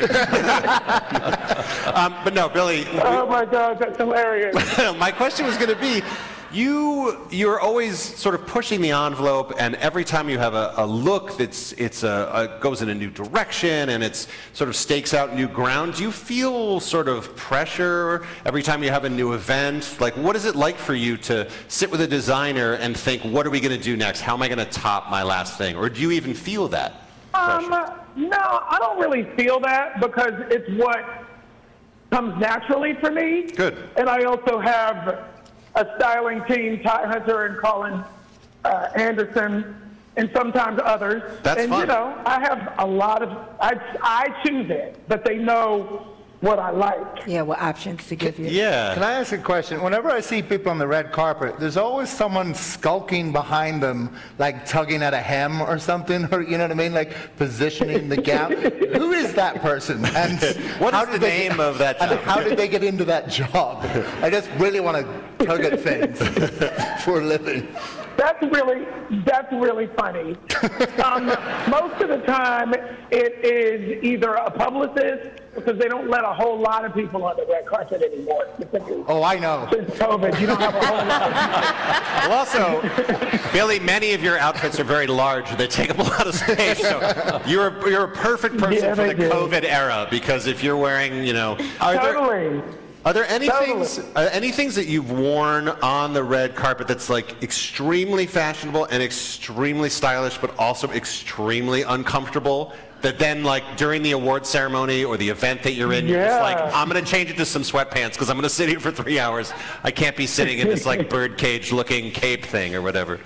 R: But no, Billy.
A: Oh my God, that's hilarious.
R: My question was going to be, you're always sort of pushing the envelope, and every time you have a look that's goes in a new direction and it's sort of stakes out new ground, do you feel sort of pressure every time you have a new event? Like, what is it like for you to sit with a designer and think, what are we going to do next? How am I going to top my last thing? Or do you even feel that pressure?
A: No, I don't really feel that because it's what comes naturally for me.
R: Good.
A: And I also have a styling team, Ty Hunter and Colin Anderson, and sometimes others.
R: That's
A: and,
R: fun.
A: I have a lot of, I choose it, but they know what I like.
X: Yeah, what options to give you.
R: Yeah.
W: Can I ask a question? Whenever I see people on the red carpet, there's always someone skulking behind them, like tugging at a hem or something, or you know what I mean, like positioning the gown. Who is that person? And
R: what is the name of that job?
W: And how did they get into that job? I just really want to tug at things for a living.
A: That's really funny. Most of the time, it is either a publicist, because they don't let a whole lot of people on the red carpet anymore.
W: Oh, I know.
A: Since COVID, you don't have a whole lot of people.
R: Well, also, Billy, many of your outfits are very large. They take up a lot of space. So you're a perfect person for the COVID era, because if you're wearing, Are there any things that you've worn on the red carpet that's like extremely fashionable and extremely stylish, but also extremely uncomfortable? That then, like, during the award ceremony or the event that you're in, you're just like, I'm going to change it to some sweatpants because I'm going to sit here for 3 hours. I can't be sitting in this, like, birdcage-looking cape thing or whatever.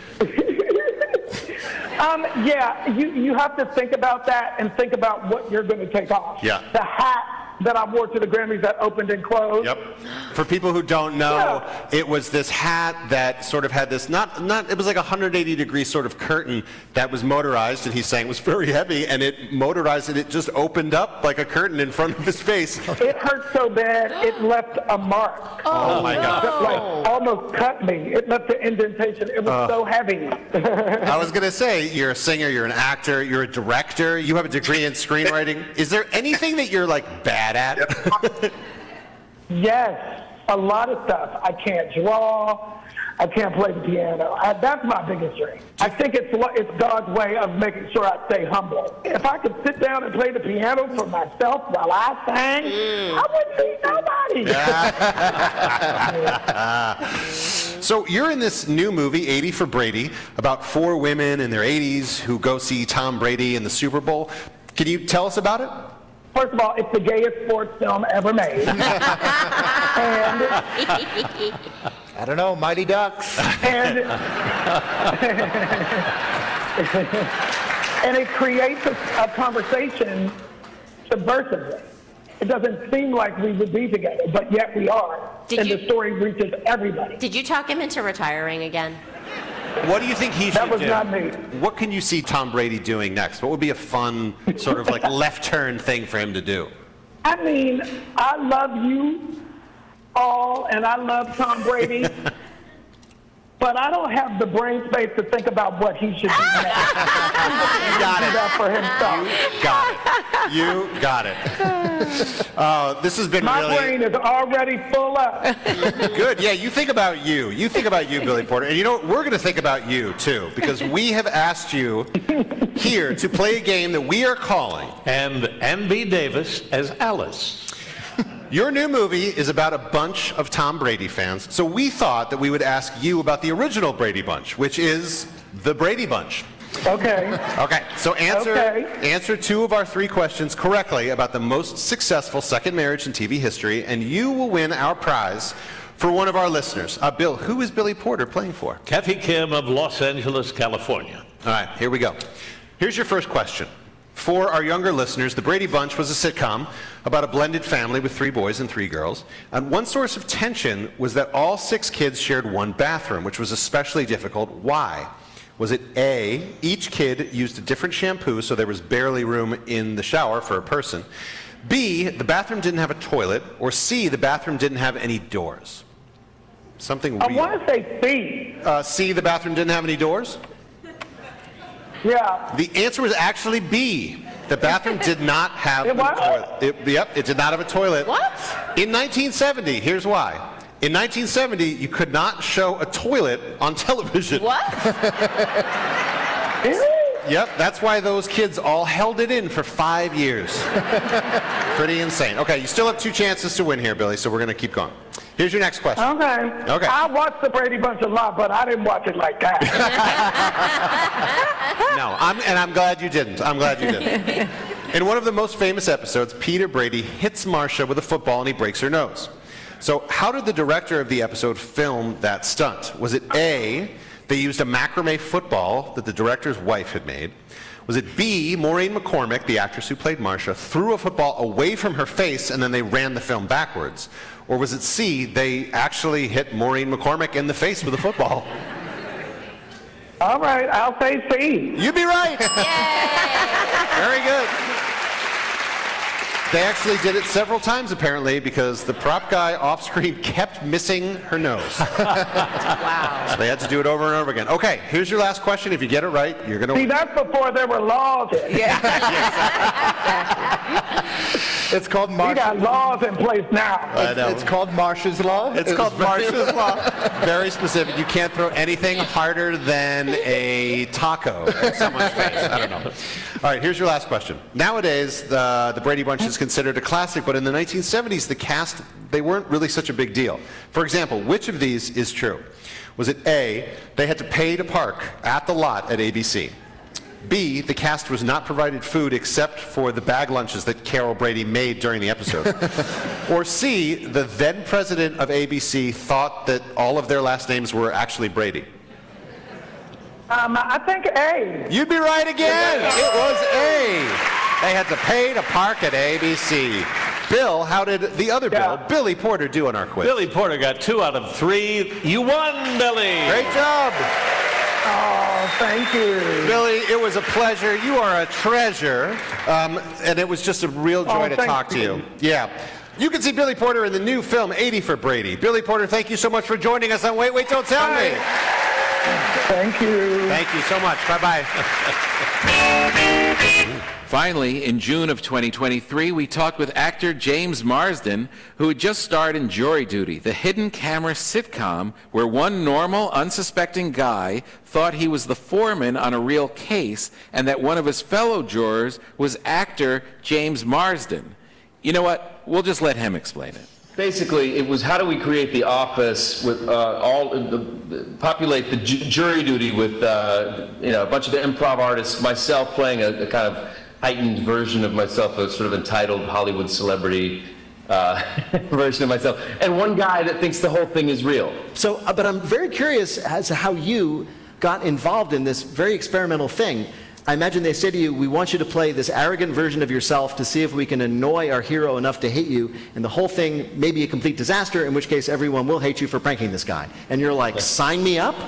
A: You have to think about that and think about what you're going to take off.
R: Yeah.
A: The hat that I wore to the Grammys that opened and closed.
R: Yep. For people who don't know, it was this hat that sort of had this, it was like a 180-degree sort of curtain that was motorized, and he's saying it was very heavy, and it motorized, and it just opened up like a curtain in front of his face.
A: It hurt so bad, it left a mark.
R: Oh my God.
A: Like, almost cut me. It left an indentation. It was so heavy.
R: I was going to say, you're a singer, you're an actor, you're a director, you have a degree in screenwriting. Is there anything that you're, like, bad at?
A: Yes, a lot of stuff. I can't draw. I can't play the piano. That's my biggest dream. I think it's God's way of making sure I stay humble. If I could sit down and play the piano for myself while I sang, I wouldn't need nobody.
R: So you're in this new movie, 80 for Brady, about 4 women in their 80s who go see Tom Brady in the Super Bowl. Can you tell us about it?
A: First of all, it's the gayest sports film ever made. And
W: I don't know, Mighty Ducks.
A: And and it creates a conversation subversively. It doesn't seem like we would be together, but yet we are. The story reaches everybody.
V: Did you talk him into retiring again?
R: What do you think he should do?
A: That was not me.
R: What can you see Tom Brady doing next? What would be a fun sort of like left turn thing for him to do?
A: I mean, I love you all, and I love Tom Brady, but I don't have the brain space to think about what he should do next.
R: You got it.
A: That for himself.
R: You got it. This has been
A: My
R: really...
A: brain is already full up.
R: Good. Yeah, you think about you. You think about you, Billy Porter. And you know what? We're going to think about you, too, because we have asked you here to play a game that we are calling...
J: And M.B. Davis as Alice.
R: Your new movie is about a bunch of Tom Brady fans, so we thought that we would ask you about the original Brady Bunch, which is the Brady Bunch.
A: Okay.
R: Okay, so answer 2 of our 3 questions correctly about the most successful second marriage in TV history, and you will win our prize for one of our listeners. Bill, who is Billy Porter playing for?
J: Kathy Kim of Los Angeles, California.
R: All right, here we go. Here's your first question. For our younger listeners, The Brady Bunch was a sitcom about a blended family with 3 boys and 3 girls. And one source of tension was that all 6 kids shared one bathroom, which was especially difficult. Why? Was it A, each kid used a different shampoo, so there was barely room in the shower for a person? B, the bathroom didn't have a toilet? Or C, the bathroom didn't have any doors? Something real.
A: I want to say C.
R: C, the bathroom didn't have any doors?
A: Yeah.
R: The answer was actually B. The bathroom did not have a toilet. It did not have a toilet.
V: What?
R: In 1970, here's why. In 1970, you could not show a toilet on television.
V: What?
R: Yep, that's why those kids all held it in for 5 years. Pretty insane. Okay, you still have 2 chances to win here, Billy, so we're going to keep going. Here's your next question.
A: Okay. I watched the Brady Bunch a lot, but I didn't watch it like that.
R: No, I'm glad you didn't. I'm glad you didn't. In one of the most famous episodes, Peter Brady hits Marcia with a football and he breaks her nose. So how did the director of the episode film that stunt? Was it A, they used a macrame football that the director's wife had made? Was it B, Maureen McCormick, the actress who played Marcia, threw a football away from her face and then they ran the film backwards? Or was it C, they actually hit Maureen McCormick in the face with a football?
A: All right, I'll say C.
R: You'd be right. Very good. They actually did it several times, apparently, because the prop guy off screen kept missing her nose.
V: Wow.
R: So they had to do it over and over again. Okay, here's your last question. If you get it right, you're going to
A: See,
R: win.
A: that's before there were laws.
W: It's called
A: We
W: Marshall's
A: got laws in place now.
R: I know.
W: It's called Marshall's Law.
R: It's called Marshall's Law. Very specific. You can't throw anything harder than a taco at someone's face. I don't know. All right, here's your last question. Nowadays, the Brady Bunch is considered a classic, but in the 1970s, the cast, they weren't really such a big deal. For example, which of these is true? Was it A, they had to pay to park at the lot at ABC? B, the cast was not provided food except for the bag lunches that Carol Brady made during the episode? Or C, the then president of ABC thought that all of their last names were actually Brady?
A: I think A.
R: You'd be right again. It was A. They had to pay to park at ABC. Bill, how did the other Bill, Billy Porter, do on our quiz?
J: Billy Porter got 2 out of 3. You won, Billy.
R: Great job.
A: Oh, thank you.
R: Billy, it was a pleasure. You are a treasure. And it was just a real joy to talk to you. Yeah. You can see Billy Porter in the new film, 80 for Brady. Billy Porter, thank you so much for joining us on Wait, Wait, Don't Tell Me.
A: Thank you.
R: Thank you so much. Bye-bye.
G: Finally, in June of 2023, we talked with actor James Marsden, who had just starred in Jury Duty, the hidden camera sitcom where one normal, unsuspecting guy thought he was the foreman on a real case and that one of his fellow jurors was actor James Marsden. You know what? We'll just let him explain it.
B: Basically, it was how do we create the office with populate the Jury Duty with a bunch of the improv artists, myself playing a kind of heightened version of myself, a sort of entitled Hollywood celebrity version of myself, and one guy that thinks the whole thing is real.
I: So, but I'm very curious as to how you got involved in this very experimental thing. I imagine they say to you, we want you to play this arrogant version of yourself to see if we can annoy our hero enough to hate you, and the whole thing may be a complete disaster, in which case everyone will hate you for pranking this guy. And you're like, sign me up?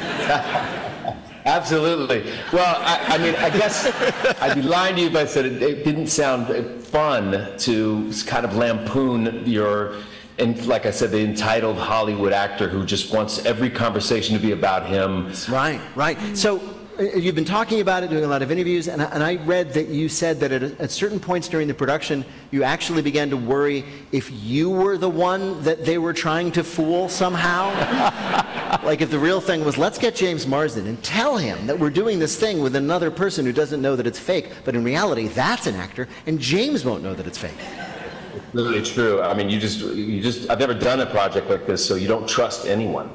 B: Absolutely. Well, I mean, I guess I'd be lying to you if I said it didn't sound fun to kind of lampoon and like I said, the entitled Hollywood actor who just wants every conversation to be about him.
I: Right. So you've been talking about it, doing a lot of interviews, and I read that you said that at certain points during the production, you actually began to worry if you were the one that they were trying to fool somehow. Like if the real thing was, let's get James Marsden and tell him that we're doing this thing with another person who doesn't know that it's fake, but in reality, that's an actor, and James won't know that it's fake.
B: Literally true. I mean, you just, I've never done a project like this, so you don't trust anyone.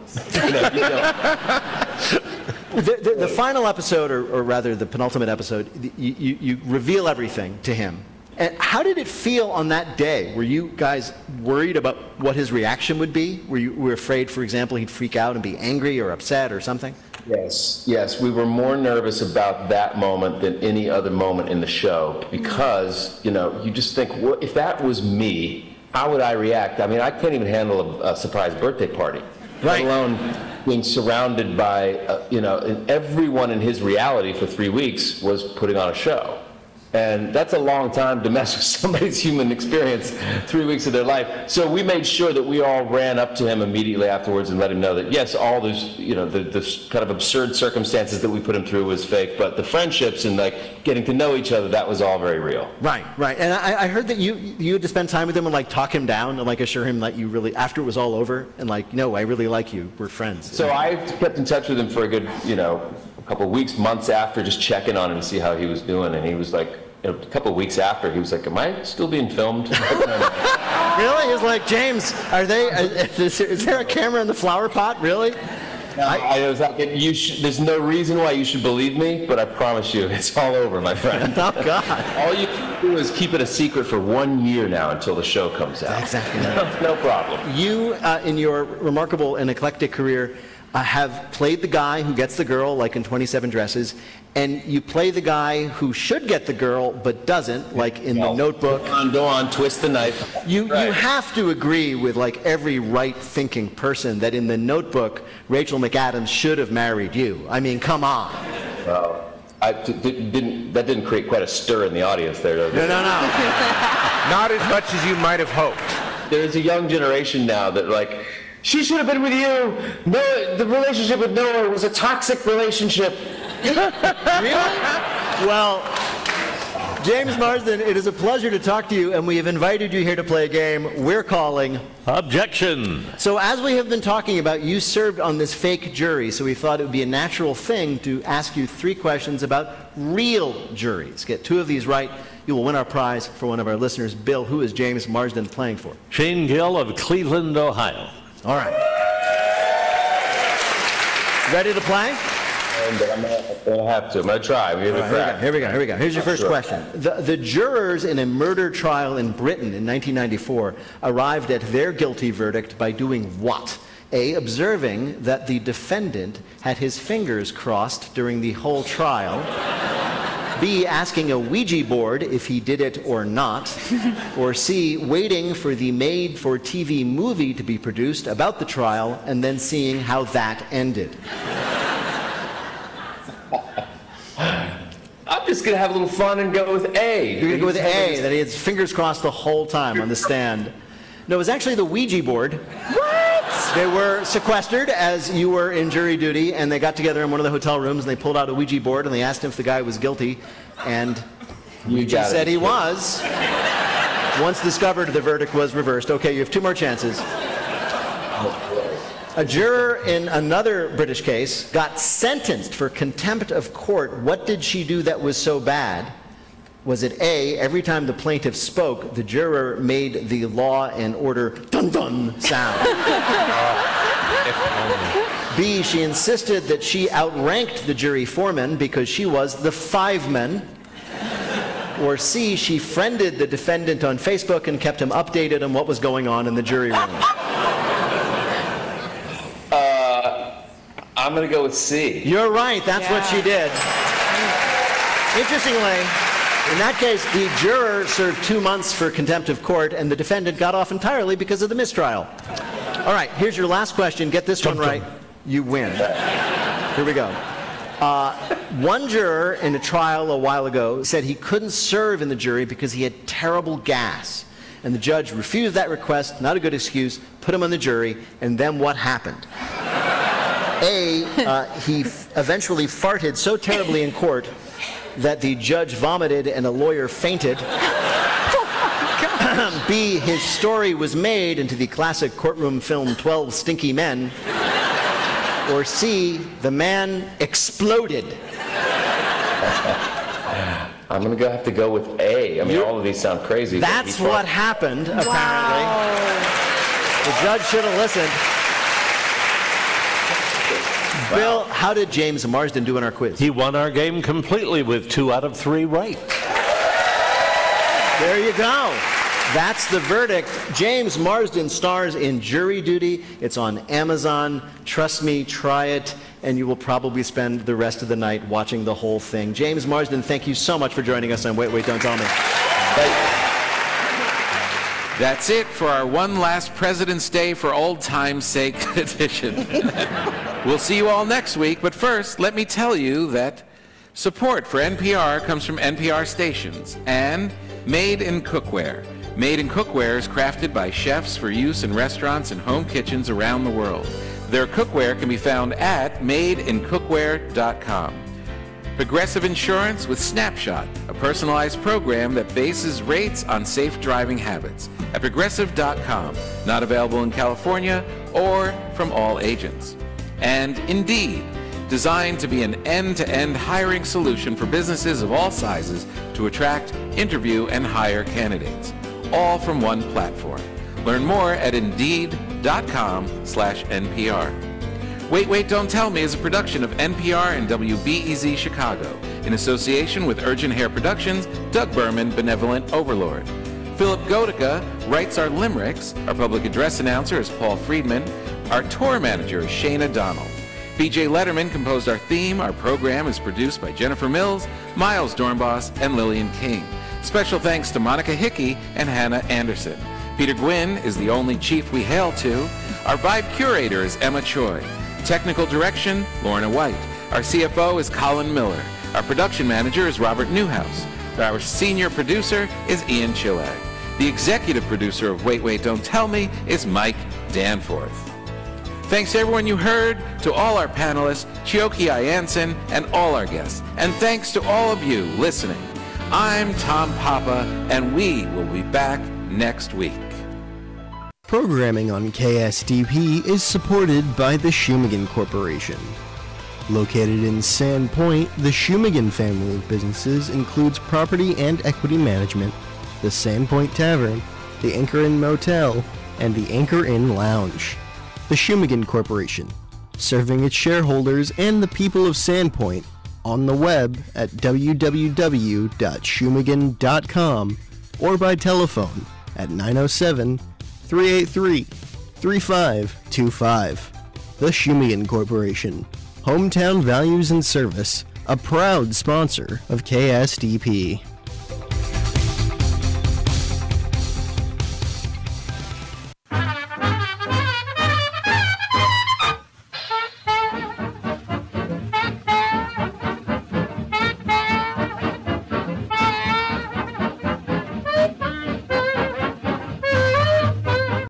I: The final episode, or rather the penultimate episode, you reveal everything to him. And how did it feel on that day? Were you guys worried about what his reaction would be? Were you afraid, for example, he'd freak out and be angry or upset or something?
B: Yes. We were more nervous about that moment than any other moment in the show because, you just think, well, if that was me, how would I react? I mean, I can't even handle a surprise birthday party, let alone being surrounded by, and everyone in his reality for 3 weeks was putting on a show. And that's a long time to mess with somebody's human experience, 3 weeks of their life. So we made sure that we all ran up to him immediately afterwards and let him know that, yes, all those, the kind of absurd circumstances that we put him through was fake, but the friendships and getting to know each other, that was all very real.
I: Right. And I heard that you had to spend time with him and talk him down and assure him that you really, after it was all over, and no, I really like you, we're friends.
B: So I kept in touch with him for a good, a couple of weeks, months after, just checking on him to see how he was doing, and he was like, a couple of weeks after, he was like, am I still being filmed?
I: Really? He was like, James, is there a camera in the flower pot? Really?
B: I was like, there's no reason why you should believe me, but I promise you, it's all over, my friend.
I: Oh, God.
B: All you can do is keep it a secret for 1 year now until the show comes out.
I: Exactly.
B: No problem.
I: You, in your remarkable and eclectic career, have played the guy who gets the girl, like in 27 Dresses, and you play the guy who should get the girl but doesn't, like in The Notebook.
B: Go on, twist the knife.
I: You have to agree with every right-thinking person that in The Notebook, Rachel McAdams should have married you. I mean, come on.
B: Well, that didn't create quite a stir in the audience there, though.
I: No.
O: Not as much as you might have hoped.
B: There's a young generation now that she should have been with you. No, the relationship with Noah was a toxic relationship.
I: Really? Well, James Marsden, it is a pleasure to talk to you, and we have invited you here to play a game we're calling
J: Objection.
I: So as we have been talking about, you served on this fake jury, so we thought it would be a natural thing to ask you 3 questions about real juries. Get 2 of these right, you will win our prize for one of our listeners. Bill, who is James Marsden playing for?
J: Shane Gill of Cleveland, Ohio.
I: All right. Ready to play?
B: I'm going to have to. I'm going to try.
I: Here we go. Here's your first question. The jurors in a murder trial in Britain in 1994 arrived at their guilty verdict by doing what? A, observing that the defendant had his fingers crossed during the whole trial. B, asking a Ouija board if he did it or not. Or C, waiting for the made-for-TV movie to be produced about the trial and then seeing how that ended.
B: I'm just going to have a little fun and go with A.
I: You're going to go with A, that he had his fingers crossed the whole time on the stand. No, it was actually the Ouija board.
S: What?
I: They were sequestered as you were in jury duty, and they got together in one of the hotel rooms, and they pulled out a Ouija board, and they asked him if the guy was guilty, and Ouija said he was. Once discovered, the verdict was reversed. Okay, you have 2 more chances. A juror in another British case got sentenced for contempt of court. What did she do that was so bad? Was it A, every time the plaintiff spoke, the juror made the Law and Order dun-dun sound? B, she insisted that she outranked the jury foreman because she was the 5-man. Or C, she friended the defendant on Facebook and kept him updated on what was going on in the jury room.
B: I'm going to go with C.
I: You're right. That's what she did. Interestingly, in that case, the juror served 2 months for contempt of court, and the defendant got off entirely because of the mistrial. All right, here's your last question. Get this one right, you win. Here we go. One juror in a trial a while ago said he couldn't serve in the jury because he had terrible gas. And the judge refused that request, not a good excuse, put him on the jury, and then what happened? He eventually farted so terribly in court that the judge vomited and a lawyer fainted. B, his story was made into the classic courtroom film 12 Stinky Men. Or C, the man exploded.
B: I'm going to have to go with A. I mean, all of these sound crazy.
I: That's what happened, apparently. The judge should have listened. Bill, how did James Marsden do in our quiz?
J: He won our game completely with 2 out of 3 right.
I: There you go. That's the verdict. James Marsden stars in Jury Duty. It's on Amazon. Trust me, try it, and you will probably spend the rest of the night watching the whole thing. James Marsden, thank you so much for joining us on Wait, Wait, Don't Tell Me.
G: That's it for our one last President's Day for old time's sake edition. We'll see you all next week, but first, let me tell you that support for NPR comes from NPR stations and Made in Cookware. Made in Cookware is crafted by chefs for use in restaurants and home kitchens around the world. Their cookware can be found at madeincookware.com. Progressive Insurance with Snapshot, a personalized program that bases rates on safe driving habits. At progressive.com, not available in California or from all agents. And Indeed, designed to be an end-to-end hiring solution for businesses of all sizes to attract, interview, and hire candidates. All from one platform. Learn more at Indeed.com/NPR. Wait, Wait, Don't Tell Me is a production of NPR and WBEZ Chicago in association with Urgent Hair Productions, Doug Berman, Benevolent Overlord. Philip Gotica writes our limericks. Our public address announcer is Paul Friedman. Our tour manager is Shana Donald. BJ Letterman composed our theme. Our program is produced by Jennifer Mills, Miles Dornbos, and Lillian King. Special thanks to Monica Hickey and Hannah Anderson. Peter Gwynn is the only chief we hail to. Our vibe curator is Emma Choi. Technical direction, Lorna White. Our CFO is Colin Miller. Our production manager is Robert Newhouse. Our senior producer is Ian Chillag. The executive producer of Wait, Wait, Don't Tell Me is Mike Danforth. Thanks to everyone you heard, to all our panelists, Chioki Ianson, and all our guests. And thanks to all of you listening. I'm Tom Papa, and we will be back next week.
C: Programming on KSDP is supported by the Shumagan Corporation. Located in Sandpoint, the Shumagan family of businesses includes property and equity management, the Sandpoint Tavern, the Anchor Inn Motel, and the Anchor Inn Lounge. The Shumagan Corporation, serving its shareholders and the people of Sandpoint on the web at www.shumagan.com or by telephone at 907-383-3525. The Shumagan Corporation, Hometown Values and Service, a proud sponsor of KSDP.